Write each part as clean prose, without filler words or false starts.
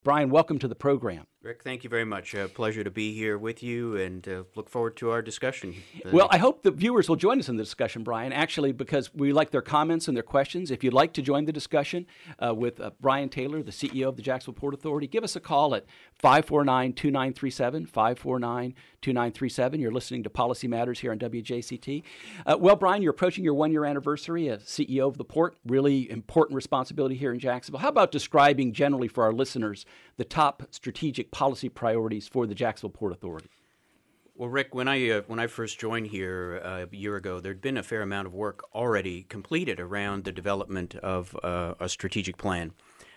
Brian, welcome to the program. Rick, thank you very much. Pleasure to be here with you, and look forward to our discussion. Well, I hope the viewers will join us in the discussion, Brian, actually, because we like their comments and their questions. If you'd like to join the discussion with Brian Taylor, the CEO of the Jacksonville Port Authority, give us a call at 549-2937, 549-2937. You're listening to Policy Matters here on WJCT. Well, Brian, you're approaching your one-year anniversary as CEO of the port, really important responsibility here in Jacksonville. How about describing generally for our listeners the top strategic policy priorities for the Jacksonville Port Authority? Well, Rick, when I first joined here a year ago, there'd been a fair amount of work already completed around the development of a strategic plan.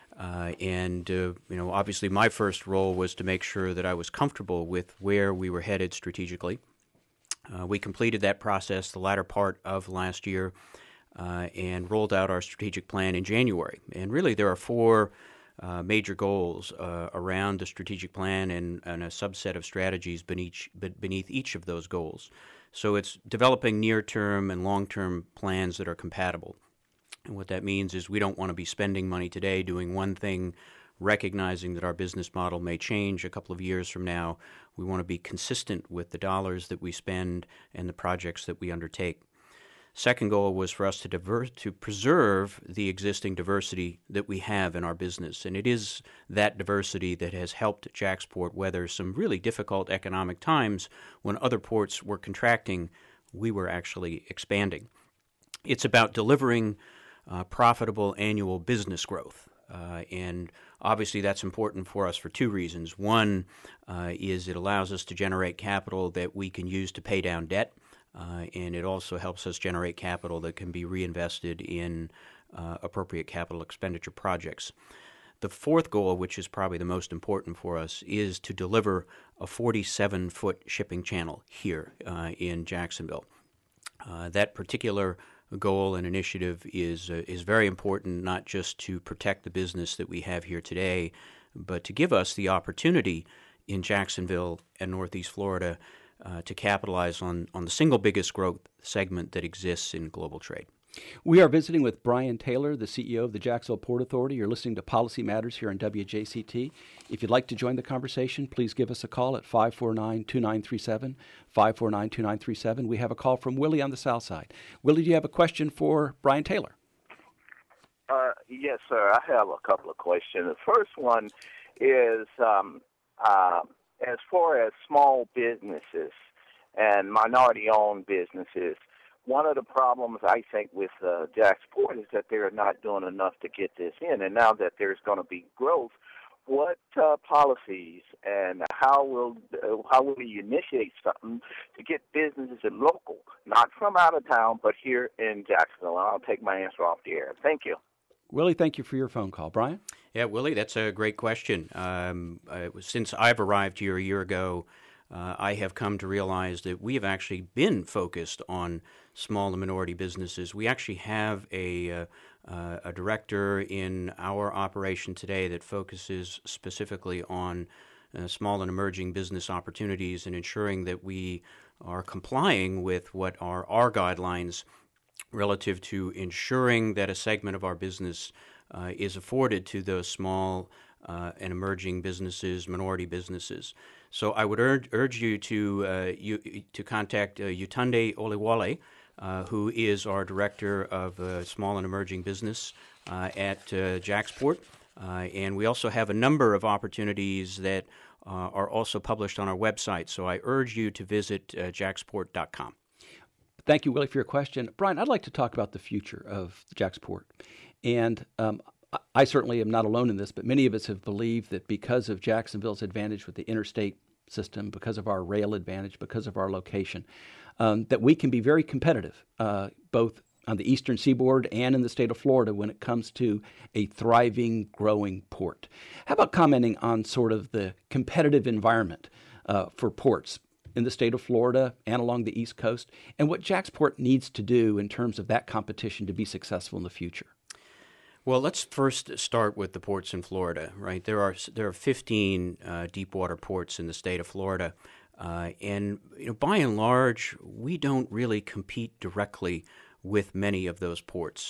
Obviously my first role was to make sure that I was comfortable with where we were headed strategically. We completed that process the latter part of last year and rolled out our strategic plan in January. And really there are four major goals around the strategic plan and a subset of strategies beneath each of those goals. So it's developing near-term and long-term plans that are compatible. And what that means is we don't want to be spending money today doing one thing, recognizing that our business model may change a couple of years from now. We want to be consistent with the dollars that we spend and the projects that we undertake. Second goal was for us to preserve the existing diversity that we have in our business. And it is that diversity that has helped Jacksport weather some really difficult economic times. When other ports were contracting, we were actually expanding. It's about delivering profitable annual business growth. And obviously that's important for us for two reasons. One is it allows us to generate capital that we can use to pay down debt. And it also helps us generate capital that can be reinvested in appropriate capital expenditure projects. The fourth goal, which is probably the most important for us, is to deliver a 47-foot shipping channel here in Jacksonville. That particular goal and initiative is very important, not just to protect the business that we have here today, but to give us the opportunity in Jacksonville and Northeast Florida to capitalize on the single biggest growth segment that exists in global trade. We are visiting with Brian Taylor, the CEO of the Jacksonville Port Authority. You're listening to Policy Matters here on WJCT. If you'd like to join the conversation, please give us a call at 549-2937, 549-2937. We have a call from Willie on the south side. Willie, do you have a question for Brian Taylor? Yes, sir. I have a couple of questions. The first one is as far as small businesses and minority-owned businesses, one of the problems I think with Jacksport is that they're not doing enough to get this in. And now that there's going to be growth, what policies and how will you initiate something to get businesses in local, not from out of town, but here in Jacksonville? I'll take my answer off the air. Thank you. Willie, thank you for your phone call. Brian? Yeah, Willie, that's a great question. Since I've arrived here a year ago, I have come to realize that we have actually been focused on small and minority businesses. We actually have a director in our operation today that focuses specifically on small and emerging business opportunities and ensuring that we are complying with what are our guidelines relative to ensuring that a segment of our business is afforded to those small and emerging businesses, minority businesses. So I would urge you to contact Yetunde Oliwale, who is our Director of Small and Emerging Business at Jacksport. And we also have a number of opportunities that are also published on our website. So I urge you to visit jacksport.com. Thank you, Willie, for your question. Brian, I'd like to talk about the future of Jacksport. And I certainly am not alone in this, but many of us have believed that because of Jacksonville's advantage with the interstate system, because of our rail advantage, because of our location, that we can be very competitive, both on the eastern seaboard and in the state of Florida when it comes to a thriving, growing port. How about commenting on sort of the competitive environment for ports in the state of Florida and along the East Coast, and what Jacksport needs to do in terms of that competition to be successful in the future? Well, let's first start with the ports in Florida, right? There are 15 deep water ports in the state of Florida, and by and large, we don't really compete directly with many of those ports.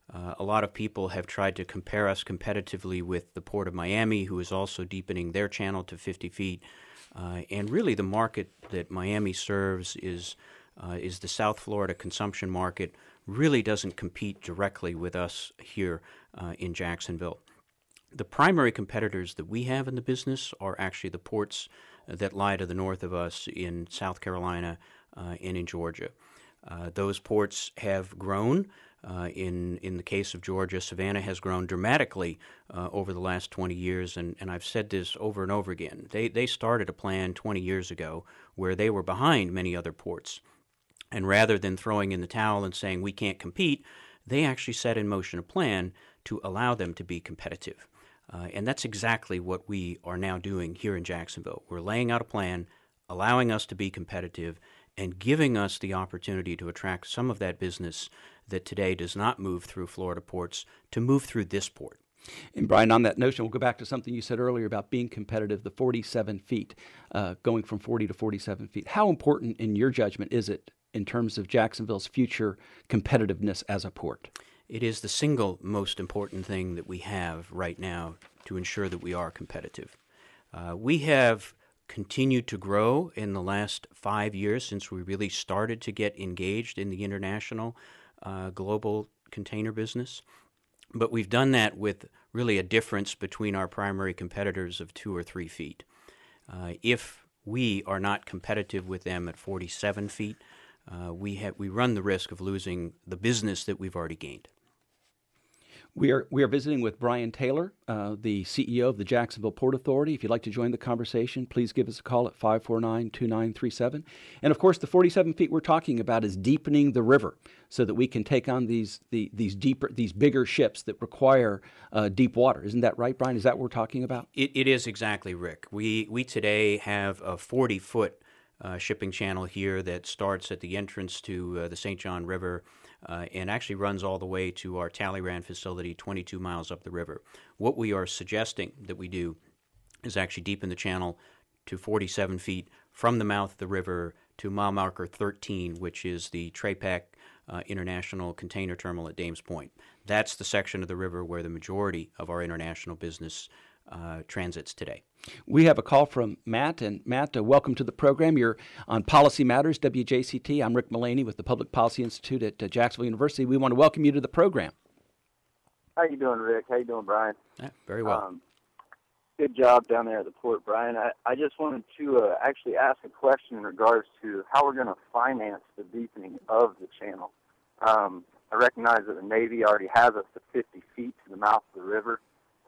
A lot of people have tried to compare us competitively with the Port of Miami, who is also deepening their channel to 50 feet. And really the market that Miami serves is the South Florida consumption market, really doesn't compete directly with us here in Jacksonville. The primary competitors that we have in the business are actually the ports that lie to the north of us in South Carolina and in Georgia. Those ports have grown. In the case of Georgia, Savannah has grown dramatically over the last 20 years, and I've said this over and over again. They started a plan 20 years ago where they were behind many other ports. And rather than throwing in the towel and saying we can't compete, they actually set in motion a plan to allow them to be competitive. And that's exactly what we are now doing here in Jacksonville. We're laying out a plan, allowing us to be competitive, and giving us the opportunity to attract some of that business that today does not move through Florida ports to move through this port. And Brian, on that notion, we'll go back to something you said earlier about being competitive, the 47 feet, going from 40 to 47 feet. How important, in your judgment, is it in terms of Jacksonville's future competitiveness as a port? It is the single most important thing that we have right now to ensure that we are competitive. We have continued to grow in the last 5 years since we really started to get engaged in the international global container business. But we've done that with really a difference between our primary competitors of 2 or 3 feet. If we are not competitive with them at 47 feet, we run the risk of losing the business that we've already gained. We are visiting with Brian Taylor, the CEO of the Jacksonville Port Authority. If you'd like to join the conversation, please give us a call at 549-2937. And of course, the 47 feet we're talking about is deepening the river so that we can take on these bigger ships that require deep water. Isn't that right, Brian? Is that what we're talking about? It is exactly, Rick. We today have a 40-foot shipping channel here that starts at the entrance to the St. John River and actually runs all the way to our Talleyrand facility 22 miles up the river. What we are suggesting that we do is actually deepen the channel to 47 feet from the mouth of the river to mile marker 13, which is the TRAPAC International Container Terminal at Dames Point. That's the section of the river where the majority of our international business transits today. We have a call from Matt, and Matt, welcome to the program. You're on Policy Matters, WJCT. I'm Rick Mullaney with the Public Policy Institute at Jacksonville University. We want to welcome you to the program. How you doing, Rick? How you doing, Brian? Yeah, very well. Good job down there at the port, Brian. I just wanted to actually ask a question in regards to how we're going to finance the deepening of the channel. I recognize that the Navy already has us to 50 feet to the mouth of the river.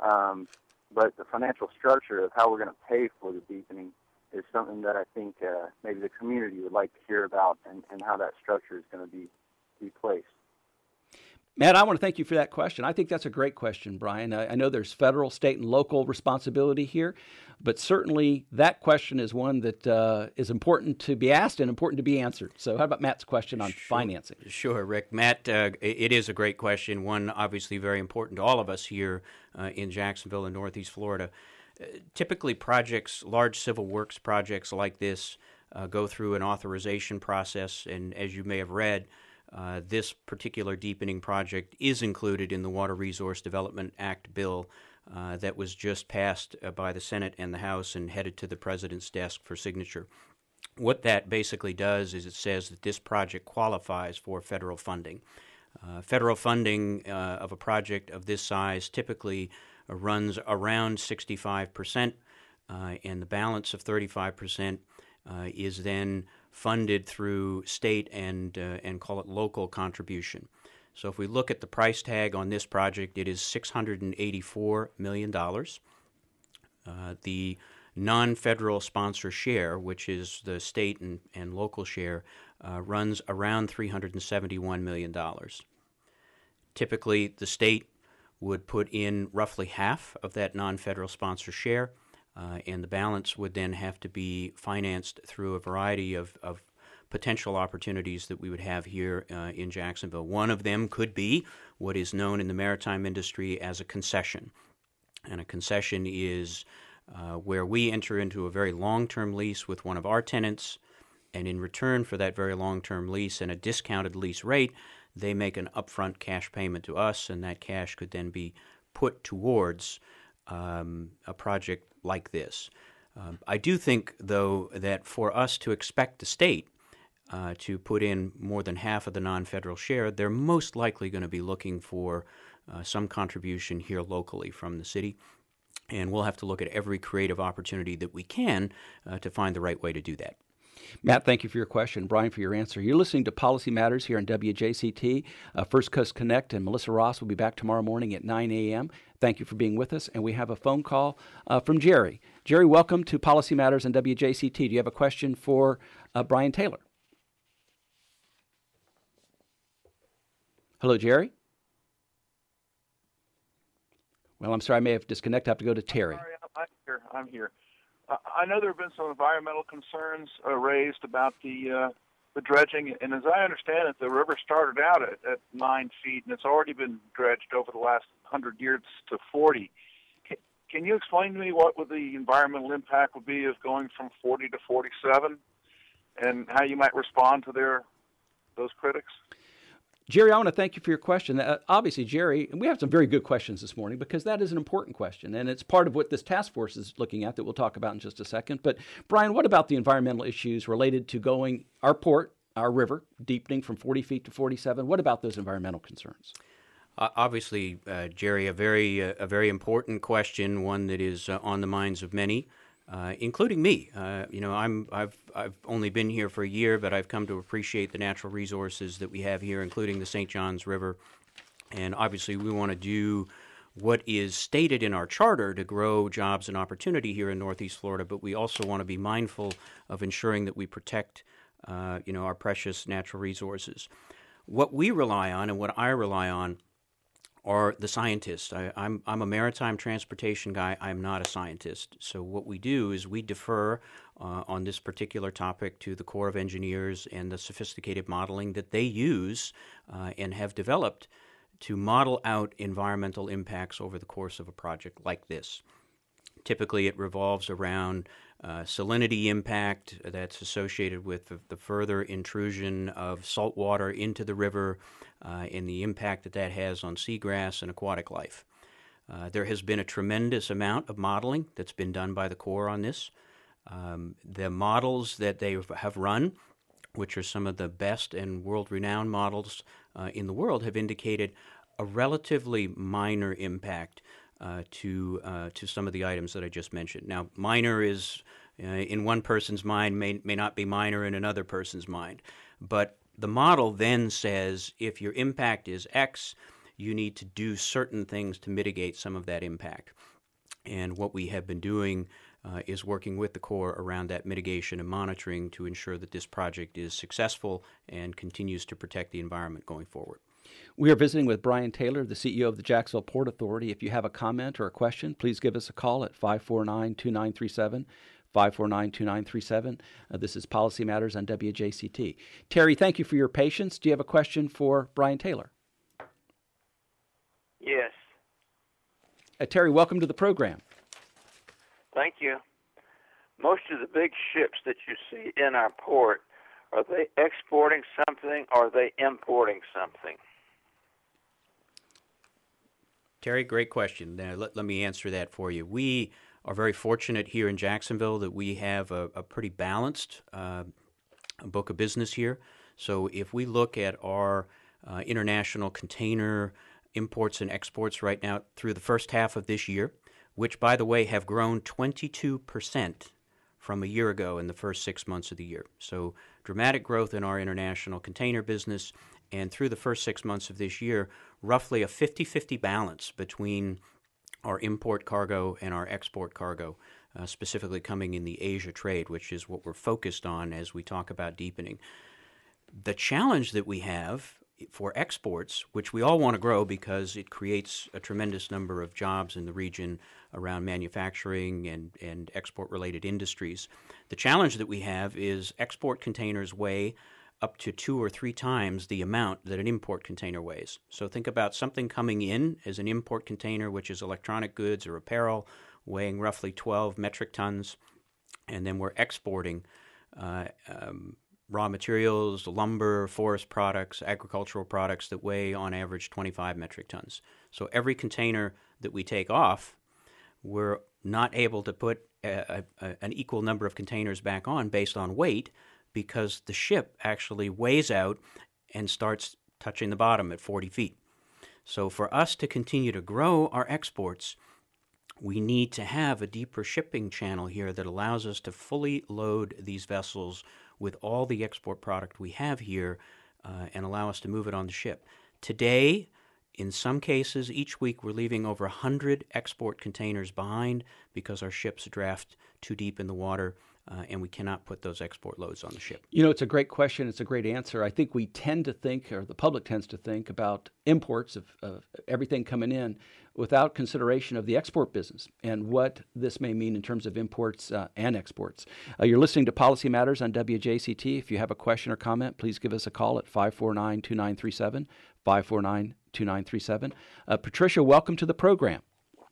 But the financial structure of how we're going to pay for the deepening is something that I think maybe the community would like to hear about and how that structure is going to be placed. Matt, I want to thank you for that question. I think that's a great question, Brian. I know there's federal, state, and local responsibility here, but certainly that question is one that is important to be asked and important to be answered. So how about Matt's question on financing? Sure, Rick. Matt, it is a great question, one obviously very important to all of us here in Jacksonville and Northeast Florida. Typically projects, large civil works projects like this go through an authorization process, and as you may have read, this particular deepening project is included in the Water Resource Development Act bill that was just passed by the Senate and the House and headed to the President's desk for signature. What that basically does is it says that this project qualifies for federal funding. Federal funding of a project of this size typically runs around 65%, and the balance of 35% is then funded through state and call it local contribution. So if we look at the price tag on this project, it is $684 million. The non-federal sponsor share, which is the state and local share, runs around $371 million. Typically, the state would put in roughly half of that non-federal sponsor share, and the balance would then have to be financed through a variety of potential opportunities that we would have here in Jacksonville. One of them could be what is known in the maritime industry as a concession. And a concession is where we enter into a very long-term lease with one of our tenants, and in return for that very long-term lease and a discounted lease rate, they make an upfront cash payment to us, and that cash could then be put towards a project like this. I do think, though, that for us to expect the state to put in more than half of the non-federal share, they're most likely going to be looking for some contribution here locally from the city. And we'll have to look at every creative opportunity that we can to find the right way to do that. Matt, thank you for your question. Brian, for your answer. You're listening to Policy Matters here on WJCT. First Coast Connect and Melissa Ross will be back tomorrow morning at 9 a.m. Thank you for being with us. And we have a phone call from Jerry. Jerry, welcome to Policy Matters on WJCT. Do you have a question for Brian Taylor? Hello, Jerry? Well, I'm sorry, I may have disconnected. I have to go to Terry. Sorry, I'm here. I know there have been some environmental concerns raised about the dredging, and as I understand it, the river started out at 9 feet, and it's already been dredged over the last 100 years to 40. Can you explain to me what would the environmental impact would be of going from 40 to 47, and how you might respond to those critics? Jerry, I want to thank you for your question. Obviously, Jerry, and we have some very good questions this morning because that is an important question, and it's part of what this task force is looking at that we'll talk about in just a second. But, Brian, what about the environmental issues related to going our port, our river, deepening from 40 feet to 47? What about those environmental concerns? Obviously, Jerry, a very important question, one that is on the minds of many, including me. I've only been here for a year, but I've come to appreciate the natural resources that we have here, including the St. Johns River. And obviously, we want to do what is stated in our charter to grow jobs and opportunity here in Northeast Florida, but we also want to be mindful of ensuring that we protect, our precious natural resources. What we rely on and what I rely on are the scientists. I'm a maritime transportation guy. I'm not a scientist. So what we do is we defer on this particular topic to the Corps of Engineers and the sophisticated modeling that they use and have developed to model out environmental impacts over the course of a project like this. Typically, it revolves around salinity impact that's associated with the further intrusion of salt water into the river and the impact that has on seagrass and aquatic life. There has been a tremendous amount of modeling that's been done by the Corps on this. The models that they have run, which are some of the best and world-renowned models in the world, have indicated a relatively minor impact to some of the items that I just mentioned. Now, minor is in one person's mind may not be minor in another person's mind, but the model then says if your impact is X, you need to do certain things to mitigate some of that impact. And what we have been doing is working with the Corps around that mitigation and monitoring to ensure that this project is successful and continues to protect the environment going forward. We are visiting with Brian Taylor, the CEO of the Jacksonville Port Authority. If you have a comment or a question, please give us a call at 549-2937. 549-2937. This is Policy Matters on WJCT. Terry, thank you for your patience. Do you have a question for Brian Taylor? Yes. Terry, welcome to the program. Thank you. Most of the big ships that you see in our port, are they exporting something or are they importing something? Terry, great question. Let me answer that for you. We are very fortunate here in Jacksonville that we have a pretty balanced book of business here. So if we look at our international container imports and exports right now through the first half of this year, which, by the way, have grown 22% from a year ago in the first 6 months of the year. So dramatic growth in our international container business, and through the first 6 months of this year, roughly a 50-50 balance between our import cargo and our export cargo, specifically coming in the Asia trade, which is what we're focused on as we talk about deepening. The challenge that we have for exports, which we all want to grow because it creates a tremendous number of jobs in the region around manufacturing and export-related industries. The challenge that we have is export containers weigh up to 2 or 3 times the amount that an import container weighs. So think about something coming in as an import container, which is electronic goods or apparel, weighing roughly 12 metric tons, and then we're exporting raw materials, lumber, forest products, agricultural products that weigh on average 25 metric tons. So every container that we take off, we're not able to put an equal number of containers back on based on weight, because the ship actually weighs out and starts touching the bottom at 40 feet. So for us to continue to grow our exports, we need to have a deeper shipping channel here that allows us to fully load these vessels with all the export product we have here and allow us to move it on the ship. Today, in some cases, each week we're leaving over 100 export containers behind because our ships draft too deep in the water and we cannot put those export loads on the ship. You know, it's a great question. It's a great answer. I think we tend to think, or the public tends to think, about imports of everything coming in without consideration of the export business and what this may mean in terms of imports and exports. You're listening to Policy Matters on WJCT. If you have a question or comment, please give us a call at 549-2937, 549-2937. Patricia, welcome to the program.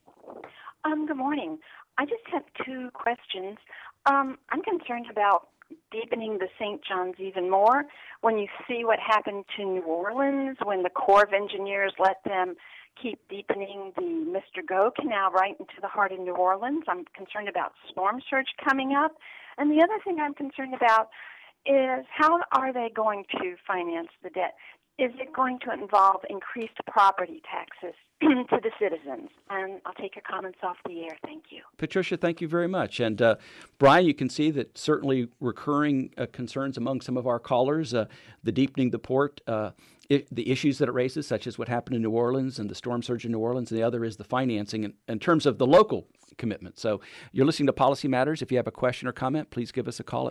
Good morning. I just have two questions. I'm concerned about deepening the St. John's even more. When you see what happened to New Orleans, when the Corps of Engineers let them keep deepening the Mr. Go Canal right into the heart of New Orleans, I'm concerned about storm surge coming up. And the other thing I'm concerned about is how are they going to finance the debt? Is it going to involve increased property taxes to the citizens? And I'll take your comments off the air. Thank you. Patricia, thank you very much. And Brian, you can see that certainly recurring concerns among some of our callers, the deepening the port, the issues that it raises, such as what happened in New Orleans and the storm surge in New Orleans. And the other is the financing in terms of the local commitment. So you're listening to Policy Matters. If you have a question or comment, please give us a call at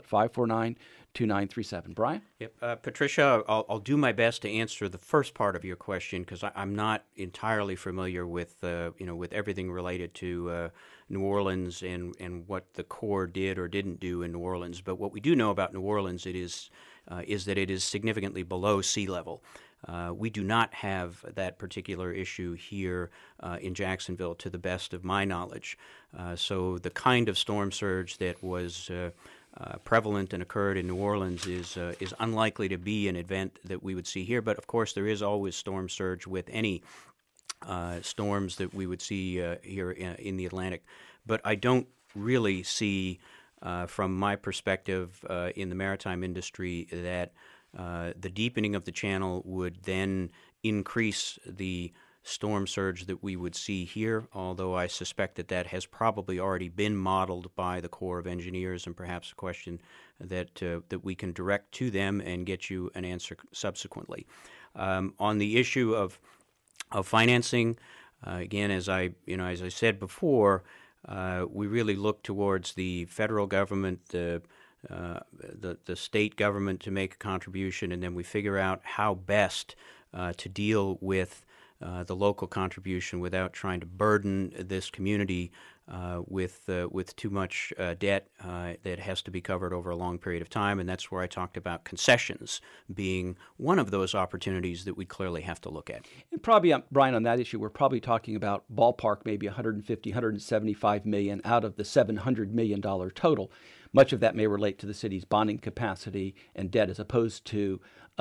549-2937. Brian? Yep. Patricia, I'll do my best to answer the first part of your question because I'm not entirely familiar with with everything related to New Orleans and what the Corps did or didn't do in New Orleans. But what we do know about New Orleans is that it is significantly below sea level. We do not have that particular issue here in Jacksonville, to the best of my knowledge. So the kind of storm surge that was prevalent and occurred in New Orleans is unlikely to be an event that we would see here. But of course, there is always storm surge with any storms that we would see here in the Atlantic. But I don't really see, from my perspective in the maritime industry, that the deepening of the channel would then increase the storm surge that we would see here, although I suspect that has probably already been modeled by the Corps of Engineers, and perhaps a question that we can direct to them and get you an answer subsequently. On the issue of financing, again, as I said before, we really look towards the federal government, the state government to make a contribution, and then we figure out how best to deal with the local contribution without trying to burden this community with too much debt that has to be covered over a long period of time. And that's where I talked about concessions being one of those opportunities that we clearly have to look at. And probably, Brian, on that issue, we're probably talking about ballpark maybe $150, $175 million out of the $700 million total. Much of that may relate to the city's bonding capacity and debt, as opposed to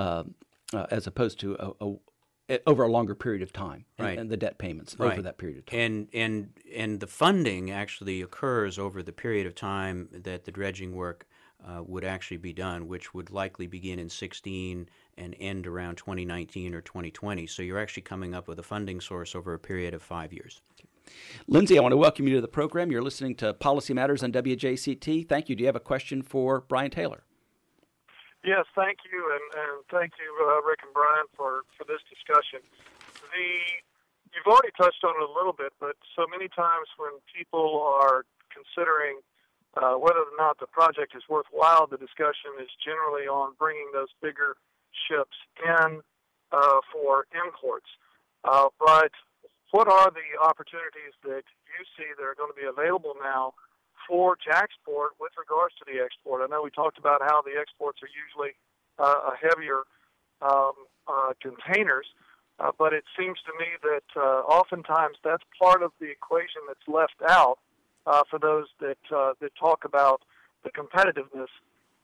over a longer period of time, right, and the debt payments right, over that period of time. And the funding actually occurs over the period of time that the dredging work would actually be done, which would likely begin in 2016 and end around 2019 or 2020. So you're actually coming up with a funding source over a period of 5 years. Lindsay, I want to welcome you to the program. You're listening to Policy Matters on WJCT. Thank you. Do you have a question for Brian Taylor? Yes, thank you, and thank you, Rick and Brian, for this discussion. You've already touched on it a little bit, but so many times when people are considering whether or not the project is worthwhile, the discussion is generally on bringing those bigger ships in for imports. But what are the opportunities that you see that are going to be available now for JAXPORT with regards to the export? I know we talked about how the exports are usually heavier containers, but it seems to me that oftentimes that's part of the equation that's left out for those that talk about the competitiveness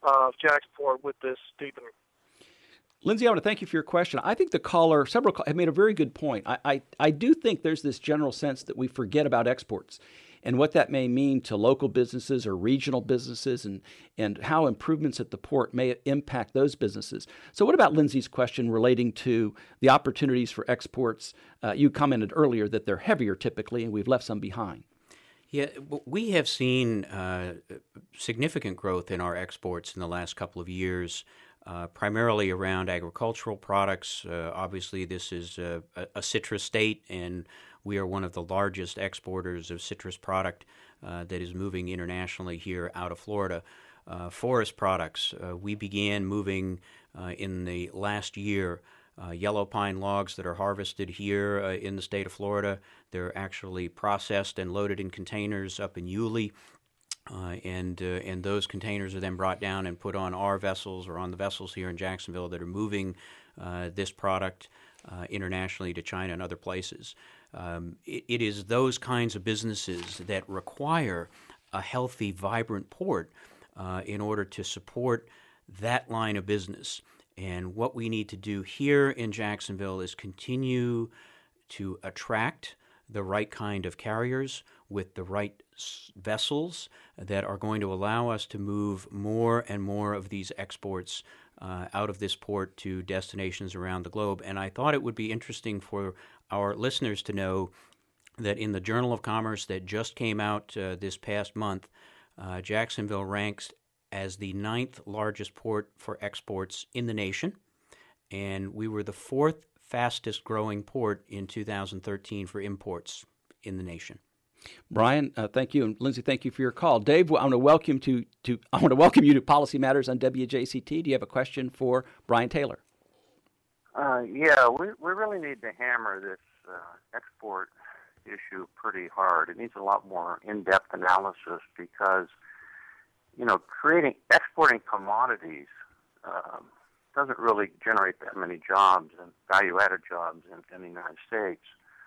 JAXPORT with this deepening. Lindsay, I want to thank you for your question. I think the caller, several have made a very good point. I do think there's this general sense that we forget about exports and what that may mean to local businesses or regional businesses, and how improvements at the port may impact those businesses. So what about Lindsay's question relating to the opportunities for exports? You commented earlier that they're heavier typically, and we've left some behind. Yeah, we have seen significant growth in our exports in the last couple of years, primarily around agricultural products. Obviously, this is a citrus state, and we are one of the largest exporters of citrus product that is moving internationally here out of Florida. Forest products, we began moving in the last year yellow pine logs that are harvested here in the state of Florida. They're actually processed and loaded in containers up in Yulee. And those containers are then brought down and put on our vessels or on the vessels here in Jacksonville that are moving this product internationally to China and other places. It is those kinds of businesses that require a healthy, vibrant port in order to support that line of business. And what we need to do here in Jacksonville is continue to attract the right kind of carriers with the right vessels that are going to allow us to move more and more of these exports out of this port to destinations around the globe. And I thought it would be interesting for our listeners to know that in the Journal of Commerce that just came out this past month, Jacksonville ranks as the 9th largest port for exports in the nation, and we were the 4th fastest growing port in 2013 for imports in the nation. Brian, thank you, and Lindsay, thank you for your call. Dave, I want to welcome you to Policy Matters on WJCT. Do you have a question for Brian Taylor? Yeah, we really need to hammer this export issue pretty hard. It needs a lot more in-depth analysis because, exporting commodities doesn't really generate that many jobs and value-added jobs in the United States.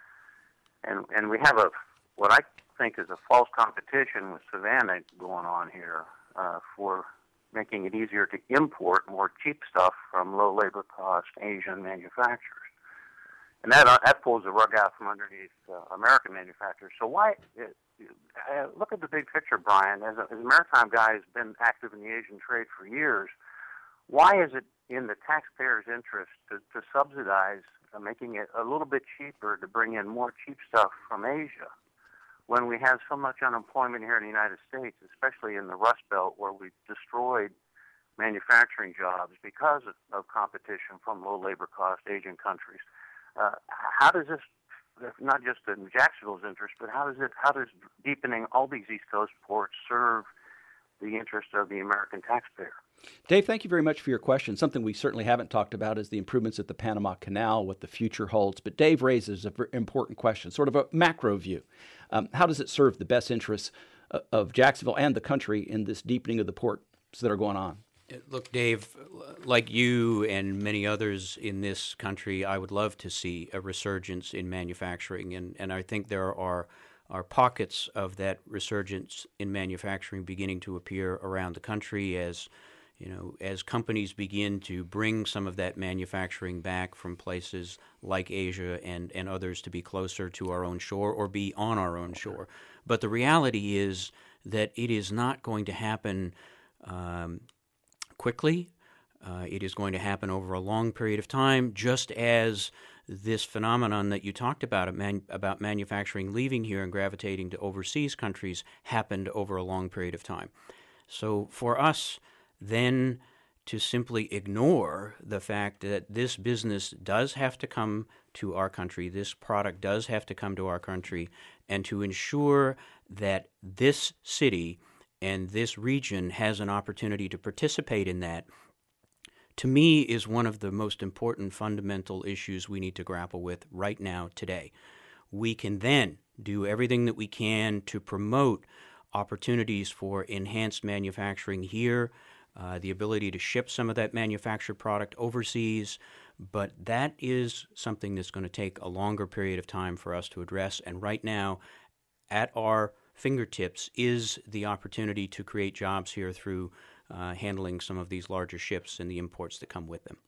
And we have what I think is a false competition with Savannah going on here for making it easier to import more cheap stuff from low labor cost Asian manufacturers. And that pulls the rug out from underneath American manufacturers. So why look at the big picture, Brian. As a maritime guy who's been active in the Asian trade for years, why is it in the taxpayer's interest to subsidize making it a little bit cheaper to bring in more cheap stuff from Asia when we have so much unemployment here in the United States, especially in the Rust Belt where we've destroyed manufacturing jobs because of competition from low labor cost Asian countries? How does this, not just in Jacksonville's interest, but how does deepening all these East Coast ports serve the interest of the American taxpayer? Dave, thank you very much for your question. Something we certainly haven't talked about is the improvements at the Panama Canal, what the future holds. But Dave raises an very important question, sort of a macro view. How does it serve the best interests of Jacksonville and the country in this deepening of the ports that are going on? Look, Dave, like you and many others in this country, I would love to see a resurgence in manufacturing. And I think there are pockets of that resurgence in manufacturing beginning to appear around the country as companies begin to bring some of that manufacturing back from places like Asia and others to be closer to our own shore or be on our own shore. But the reality is that it is not going to happen quickly. It is going to happen over a long period of time, just as this phenomenon that you talked about manufacturing leaving here and gravitating to overseas countries happened over a long period of time. So for us then to simply ignore the fact that this business does have to come to our country, this product does have to come to our country, and to ensure that this city and this region has an opportunity to participate in that, to me, is one of the most important fundamental issues we need to grapple with right now, today. We can then do everything that we can to promote opportunities for enhanced manufacturing here, the ability to ship some of that manufactured product overseas, but that is something that's going to take a longer period of time for us to address. And right now, at our fingertips is the opportunity to create jobs here through handling some of these larger ships and the imports that come with them.